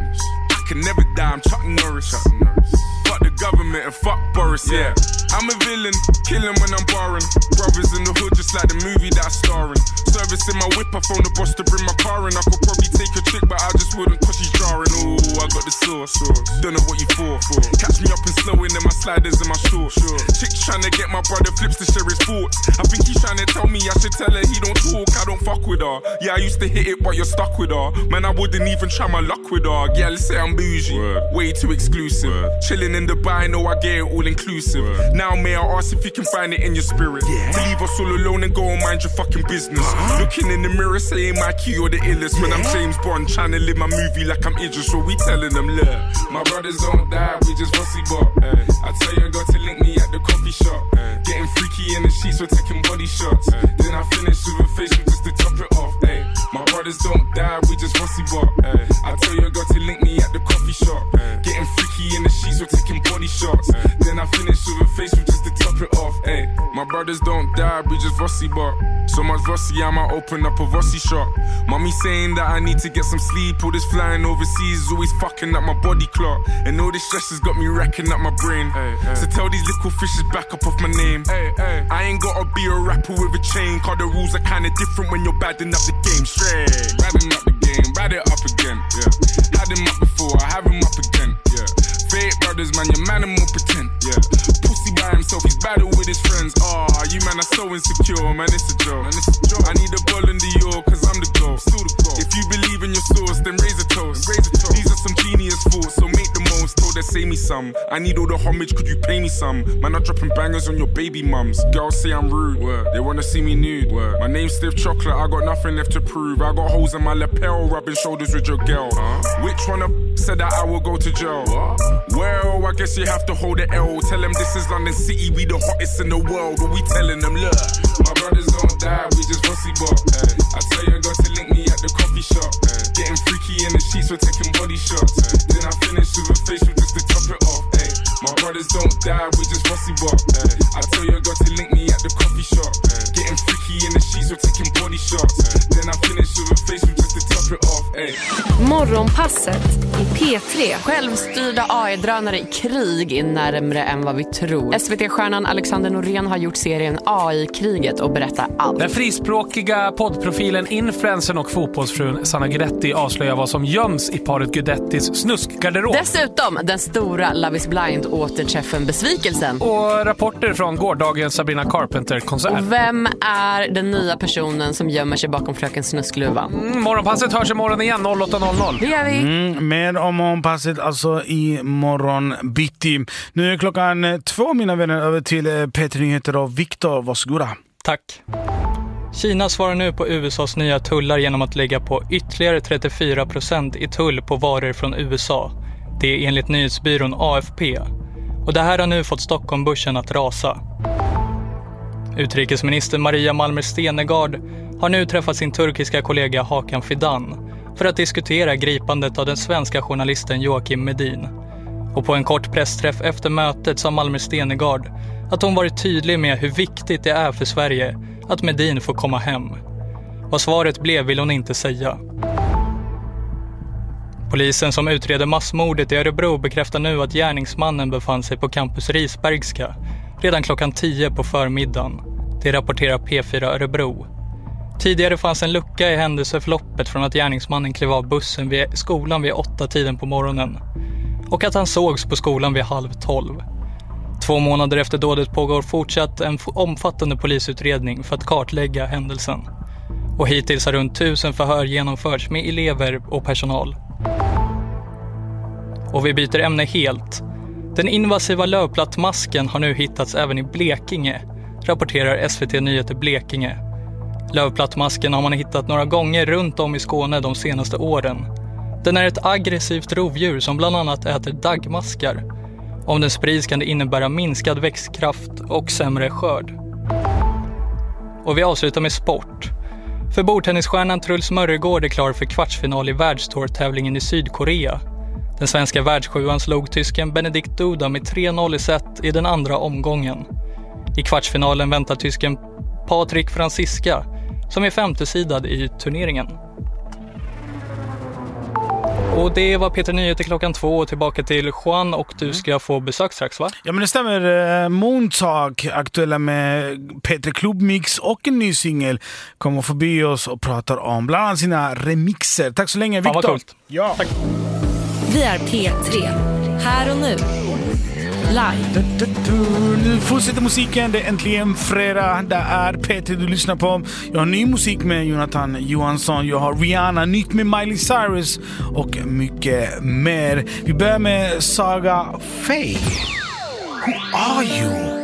I can never die, I'm Chuck Norris. Fuck the government and fuck Boris, yeah. I'm a villain, killing when I'm barring. Brothers in the hood, just like the movie that I'm starring. Servicing my whip, I phone the boss to bring my car in. I could probably take a chick, but I just wouldn't cause she's jarring. Ooh, I got the sauce. Don't know what you for. Catch me up and slowing in my sliders and my shorts. Chick's trying to get my brother flips to share his thoughts. I think he's trying to tell me I should tell her he don't talk, I don't fuck with her. Yeah, I used to hit it, but you're stuck with her. Man, I wouldn't even try my luck with her. Yeah, let's say I'm bougie, way too exclusive. Chilling in Dubai, know I get it all inclusive. Now may I ask if you can find it in your spirit? Leave us all alone and go and mind your fucking business. Looking in the mirror saying my key or the illest. When I'm James Bond trying to live my movie like I'm Idris. So we telling them, look, my brothers don't die, we just Vossi Bob. I tell your girl to link me at the coffee shop. Getting freaky in the sheets, we're taking body shots. Then I finish with a facial just to top it off. My brothers don't die, we just Vossi Bob. I tell your girl to link me at the coffee shop. Getting freaky in the sheets, we're taking body shots. Then I finish with a facial just to top it off. My brothers don't die, we just Vossi Bob. So much Vossi, I might open up a Vossi shop. Mommy saying that I need to get some sleep. All this flying overseas is always fucking up my body clock. And all this stress has got me wrecking up my brain. So tell these little fishes back up off my name. I ain't gotta be a rapper with a chain, cause the rules are kinda different when you're badding up the game. Straight badding up the game, bad it up again. Yeah, had him up before, I have him up again. Yeah, fake brothers, man, your man and more pretend. Yeah, pussy by himself, he's battle with his friends. You man are so insecure, man, it's a joke. I need a ball in the York, cause I'm the goal. If you believe in your source, then raise a toast. These are some genius thoughts, so make the most. Told her, say me some. I need all the homage, could you pay me some? Man, I'm dropping bangers on your baby mums. Girls say I'm rude, they wanna see me nude. My name's Stiff Chocolate, I got nothing left to prove. I got holes in my lapel, rubbing shoulders with your girl. Which one of said that I will go to jail? Well, I guess you have to hold the L. Tell them this is London City, we the hottest in the world. But we telling them, look, my brothers don't die, we just Vossi Bob. I tell your girl to link me at the coffee shop. Getting freaky in the sheets, we're taking body shots. Then I finish with a facial just to top it off. My brothers don't die, we just Vossi Bob. I tell your girl to link me at the coffee shop. Getting freaky in the sheets, we're taking body shots. Then I finish with a facial just to top it off. Morgonpasset i P3. Självstyrda AI-drönare i krig är närmare än vad vi tror. SVT-stjärnan Alexander Norén har gjort serien AI-kriget och berättar allt. Den frispråkiga poddprofilen, influencern och fotbollsfrun Sanna Guidetti avslöjar vad som göms i paret Guidettis snuskgarderob. Dessutom den stora Love is Blind återträffen besvikelsen. Och rapporter från gårdagens Sabrina Carpenter-konsert. Och vem är den nya personen som gömmer sig bakom fröken Snuskluva? Morgonpasset hörs imorgon igen 08:00. Det gör vi. Mer om morgonpasset alltså i morgon bitti. Nu är klockan 2, mina vänner, över till P3 Nyheter och Viktor, varsågoda. Tack. Kina svarar nu på USAs nya tullar genom att lägga på ytterligare 34% i tull på varor från USA. Det är enligt nyhetsbyrån AFP. Och det här har nu fått Stockholmbörsen att rasa. Utrikesminister Maria Malmer Stenergard har nu träffat sin turkiska kollega Hakan Fidan för att diskutera gripandet av den svenska journalisten Joakim Medin. Och på en kort pressträff efter mötet sa Malmer Stenegård att hon varit tydlig med hur viktigt det är för Sverige att Medin får komma hem. Vad svaret blev vill hon inte säga. Polisen som utreder massmordet i Örebro bekräftar nu att gärningsmannen befann sig på campus Risbergska redan klockan 10 på förmiddagen. Det rapporterar P4 Örebro. Tidigare fanns en lucka i händelseförloppet från att gärningsmannen klev av bussen vid skolan vid 8-tiden på morgonen och att han sågs på skolan vid 11:30. 2 månader efter dådet pågår fortsatt en omfattande polisutredning för att kartlägga händelsen. Och hittills har runt 1000 förhör genomförts med elever och personal. Och vi byter ämne helt. Den invasiva lövplattmasken har nu hittats även i Blekinge, rapporterar SVT Nyheter Blekinge. Lövplattmasken har man hittat några gånger runt om i Skåne de senaste åren. Den är ett aggressivt rovdjur som bland annat äter daggmaskar. Om den sprids kan det innebära minskad växtkraft och sämre skörd. Och vi avslutar med sport. För bordtennisstjärnan Truls Mörregård är klar för kvartsfinal i världstourtävlingen i Sydkorea. Den svenska världssjuan slog tysken Benedikt Duda med 3-0 i set i den andra omgången. I kvartsfinalen väntar tysken Patrik Franziska som är 5:e-sidad i turneringen. Och det var Peter Nyheter klockan 2 tillbaka till Juan och du ska få besök strax, va? Ja, men det stämmer. Moontalk, aktuella med Peter Klubbmix och en ny singel, kommer förbi oss och pratar om bland annat sina remixer. Tack så länge, Victor. Vad coolt. Ja. Tack. Vi är P3. Här och nu. Live. Nu fortsätter musiken. Det är äntligen fredag. Det är P3 du lyssnar på. Jag har ny musik med Jonathan Johansson. Jag har Rihanna, nytt med Miley Cyrus och mycket mer. Vi börjar med Saga Faye. Who are you?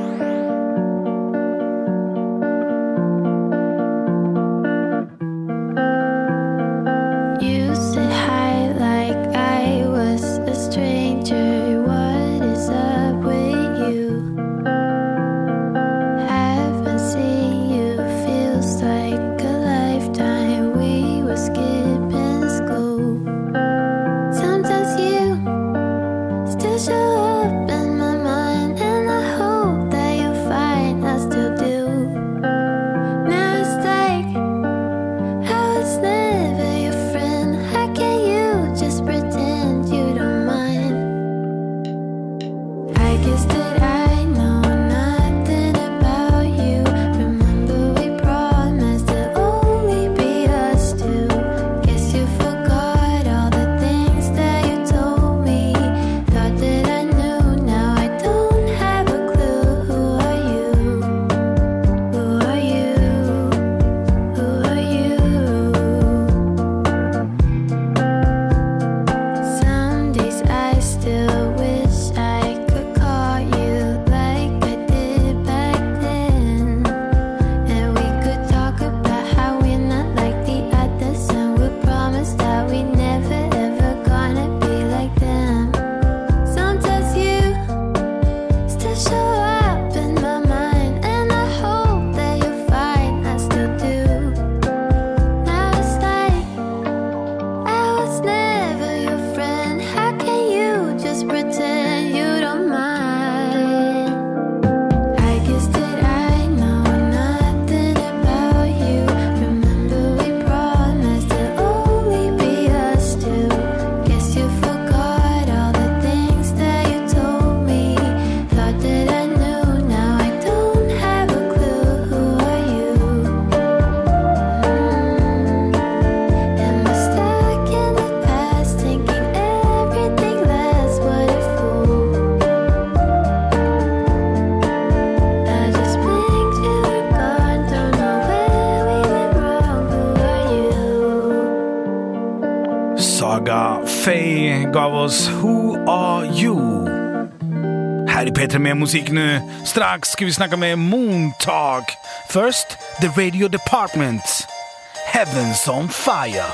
Faye gav oss Who Are You? Här är Peter med musik nu. Strax ska vi snacka med Moontalk. First, The Radio Department. Heaven's on Fire.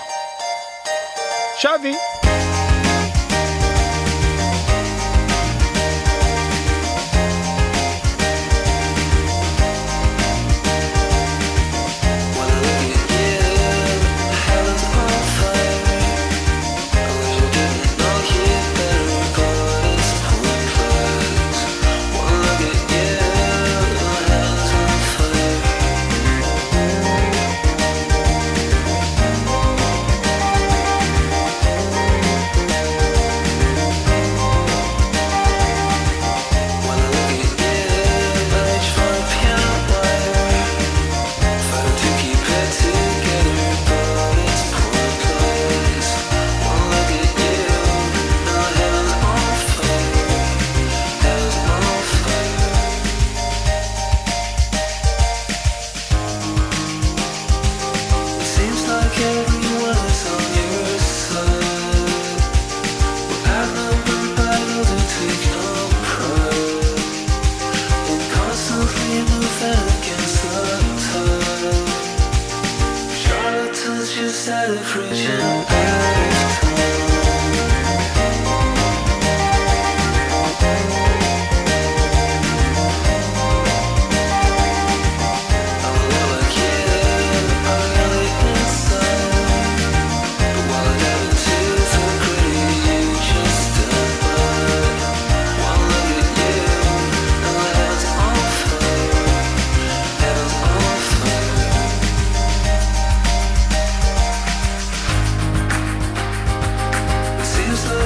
Kör vi! Heaven's on fire.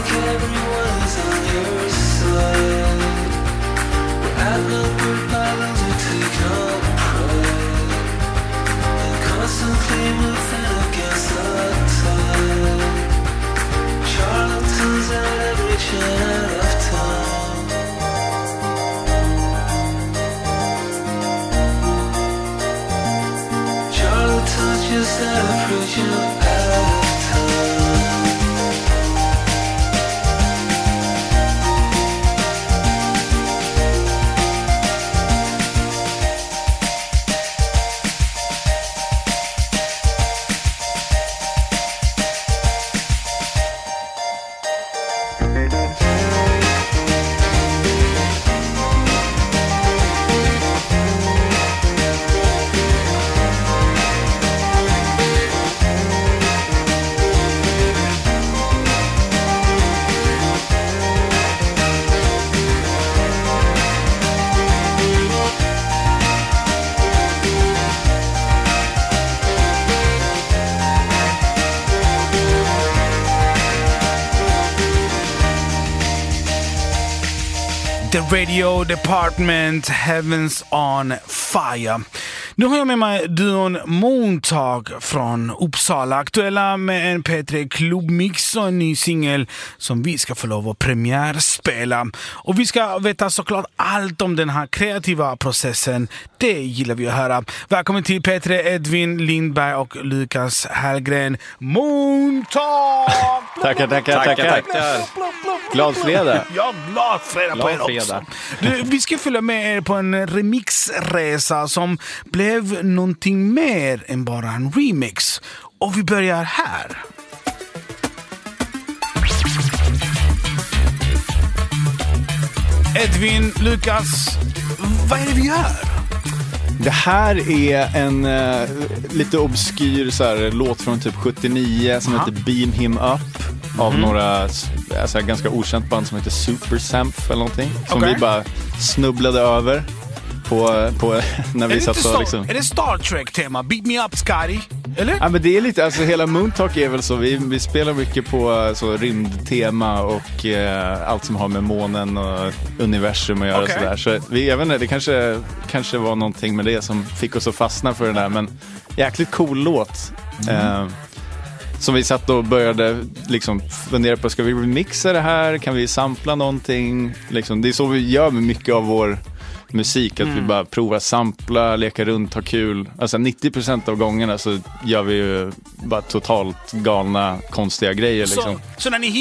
like everyone is on your side. We're outnumbered by those who take no pride, and constantly moving against the tide. Charlatans at every turn out of time. Charlatans just at approaching out of time. The Radio Department, Heavens on Fire. Nu har jag med mig duon Moontalk från Uppsala, aktuella med en P3 klubbmix och en ny singel som vi ska få lov att premiärspela. Och vi ska veta såklart allt om den här kreativa processen. Det gillar vi att höra. Välkommen till P3 Edvin Lindberg och Lukas Hellgren. Moontalk! Tackar. Glad fredag. Ja, glad fredag på er också. Du, vi ska följa med er på en remixresa som blev någonting mer än bara en remix. Och vi börjar här. Edvin, Lukas, vad är det vi gör? Det här är en lite obskyr så här, låt från typ 79 som heter Beam Him Up. Av några alltså, ganska okänt band som heter Super Samp eller någonting. Som vi bara snubblade över på när vi satt och liksom... Är det Star Trek-tema? Beat me up, Scotty? Eller? Ja, men det är lite, alltså hela Moontalk är väl så. Vi spelar mycket på så rymdtema och allt som har med månen och universum att göra och sådär. Så jag vet inte, det kanske var någonting med det som fick oss att fastna för det där. Men jäkligt cool låt. Som vi satt och började liksom fundera på, ska vi remixa det här? Kan vi sampla någonting? Liksom, det är så vi gör med mycket av vår musik, att vi bara provar sampla, leka runt, ha kul. Alltså 90% av gångerna så gör vi ju bara totalt galna, konstiga grejer liksom. Så när ni